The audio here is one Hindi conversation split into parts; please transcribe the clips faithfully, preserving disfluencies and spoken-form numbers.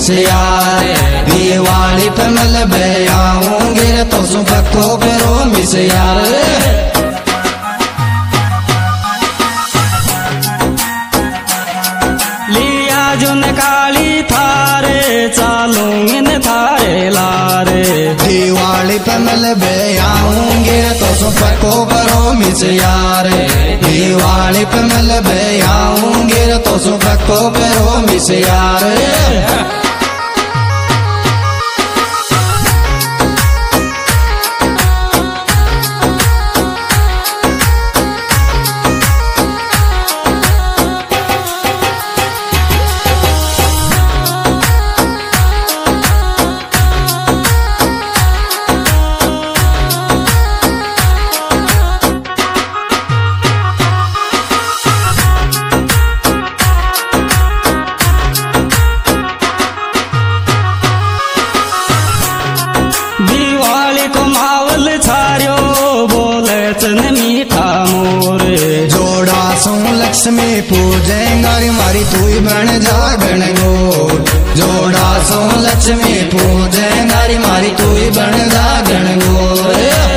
मिसियार। दिवाली पे मिलबे आऊंगे तो सुबको करो मिसियार। लिया जुन काली थारे चालूंगे न थारे लारे। दिवाली पे मिलबे आऊंगे तो सुबको करो मिसियार। दिवाली पे मिलबे आऊंगे तो सुबको करो मिसियार। दिवाली को मावल छार्यो बोले चन मीठा मोर। जोड़ा सो लक्ष्मी पूजे गारी मारी तू ही बन जा गण गोर। जोड़ा सो लक्ष्मी पूजे गारी मारी तू ही बन जा गण गोर।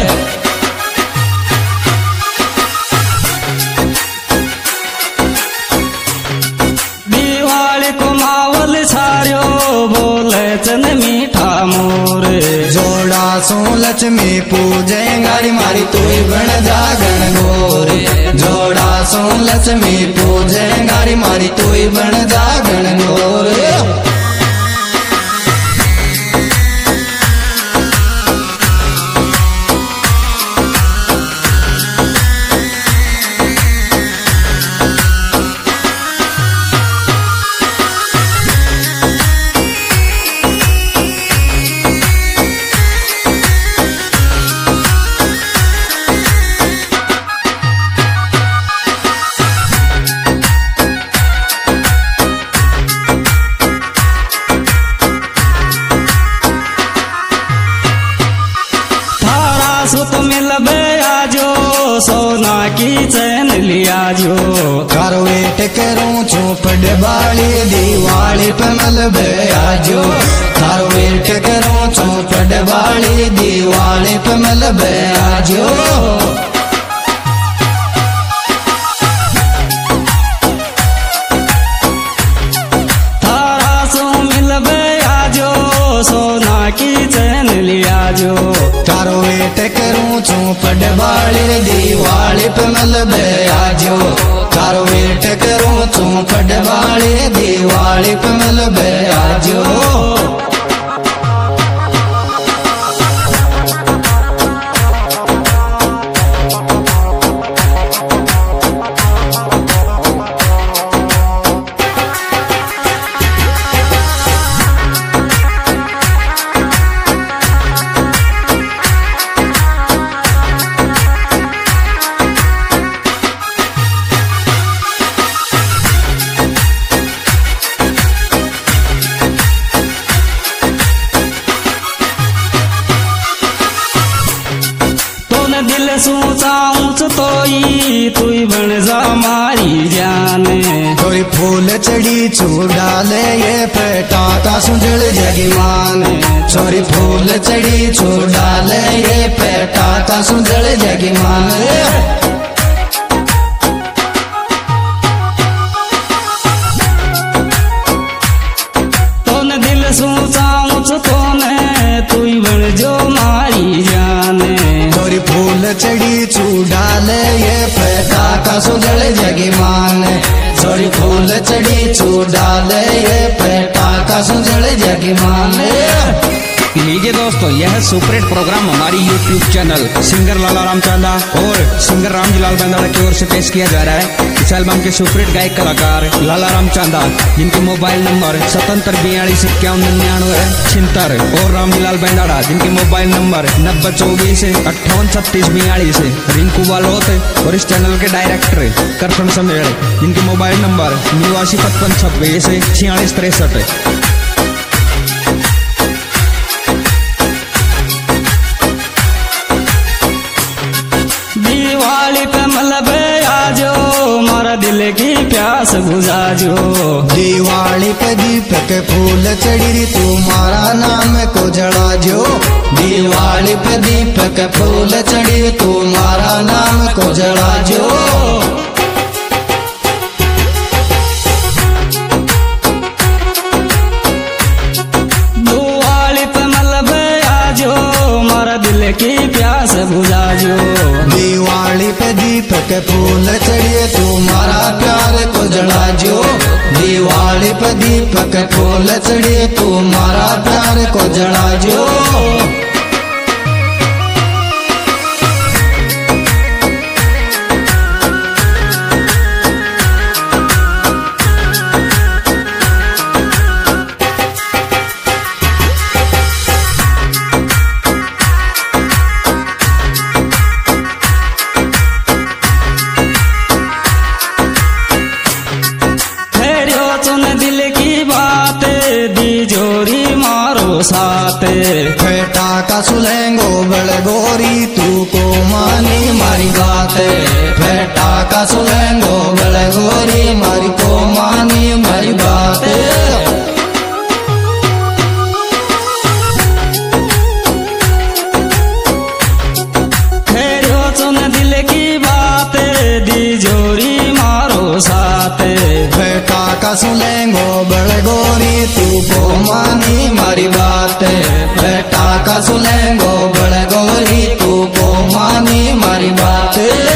दिवाली को मावल छार्यो बोले चन मीठा मोर। जोड़ा सो लक्ष्मी पूजे गारी मारी तू ही बन जा गण गोर। जोड़ा सो लक्ष्मी पूजे गारी मारी तू ही बन जा गण गोर। सुत मिलबे आजो सोना की चैन लिया जो। करो वेट करूं चौपड़ बाली दिवाली पे मिलबे आजो। करो वेट करूं चौपड़ बाली दिवाली पे मिलबे आजो। थारा सो मिलबे आजो सोना की चैन लिया जो। करो वेट करूं चौपड़ बाली दिवाली पे मिलबे आजो। करो वेट करूं चौपड़ बाली दिवाली पे मिलबे आजो। दिल सोचा ऊंच तोई तुई बन जा मारी जान। कोई फूल चढ़ी चूडाले ये पेटा का सुजल जगीमान। छोरी फूल चढ़ी चूडाले ये पेटा का सुजल जगीमान। तोने दिल सोचा ऊंच तोने तुई बन जो मारी जान। छोरी फूल चढ़ी चूडाले ये पेटा का सुजल जगीमान। छोरी फूल चढ़ी चूडाले ये पेटा का सुजल जगीमान। लीजिए दोस्तों, यह सुपरहिट प्रोग्राम हमारी YouTube channel singer Lala Ramchanda और सिंगर रामजीलाल बेंदाड़ा की ओर से पेश किया जा रहा है। इस एल्बम के सुपरहिट गायक कलाकार लाला रामचंदा, जिनके मोबाइल नंबर सतहत्तर बयालीस इक्यावन निन्यानवे छिहत्तर, और रामजीलाल बेंदाड़ा, जिनके मोबाइल नंबर नब्बे चौबीस अट्ठावन छत्तीस बयालीस। रिंकू बालोत और इस चैनल के डायरेक्टर करसन समेल, जिनके मोबाइल नंबर निवासी पचपन छब्बीस छियालीस तिरसठ। दिवाली पे मलबे आजो मारा दिल की प्यास बुझाजो। दिवाली पे दीपक फूल चढ़ी तुम्हारा नाम को जलाजो। दिवाली पे दीपक फूल चढ़ी तुम्हारा नाम को जलाजो। की प्यास बुझाजो। दिवाली पे दीपक फूल चढ़िए तुम्हारा प्यार को जलाजो। दिवाली पे दीपक फूल चढ़िए तुम्हारा प्यार को जलाजो। साते फेटा का सुलेंगो बड़गोरी तू को मानी मारी बात। फेटा का सुलेंगो बड़गोरी मारी को मानी मारी बात। फेरो सुन दिल की बात दी जोरी मारो साते। फेटा का सुलेंगो बड़गोरी तू को मानी मारी बात। बेटा का सुलेंगो बड़गोरी तू को मानी मारी बात।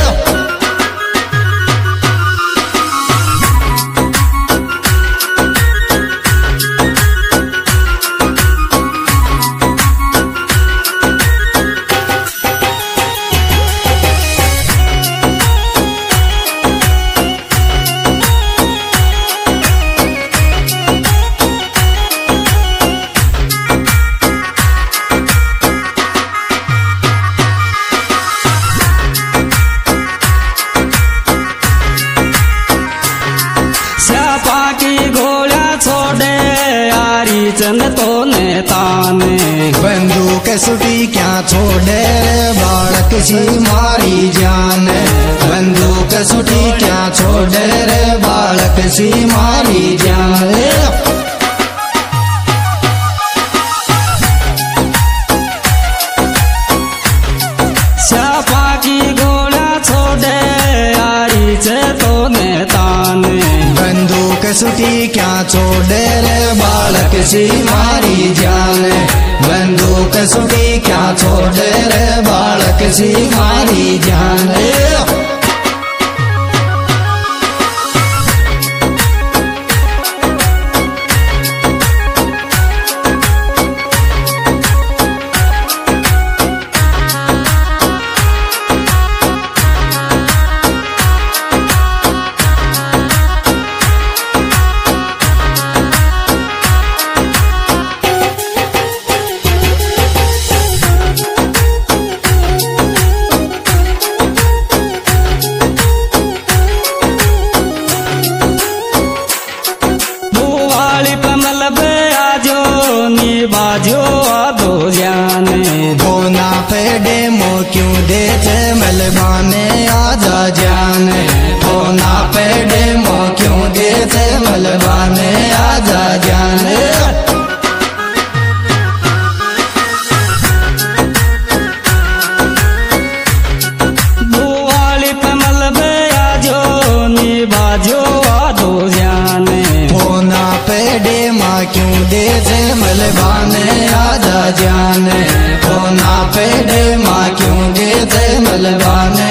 चंद तो ने ताने बंदूक सुटी क्या छोड़े बालक सी मारी जान। बंदूक सुटी क्या छोड़े रे बालक सी मारी जान। स्यापा की गोला छोड़े यारी चे तो ने ताने। बंदूक सुटी क्या छोड़े रे बालक सी मारी जान। बंदूक सुटी क्या छोड़े रे बालक सी मारी जान। बाजो आदो जाने होना पे डेमो क्यों देते मलबाने आजा जाने। होना पे डेमो क्यों देते मलबाने आजा जाने। बुआली पे मलबे आजो नी बाजो आदो जाने। होना पे डेमा क्यों देते मलबाने आजा जाने। होना पे डेमा क्यों देते मलबाने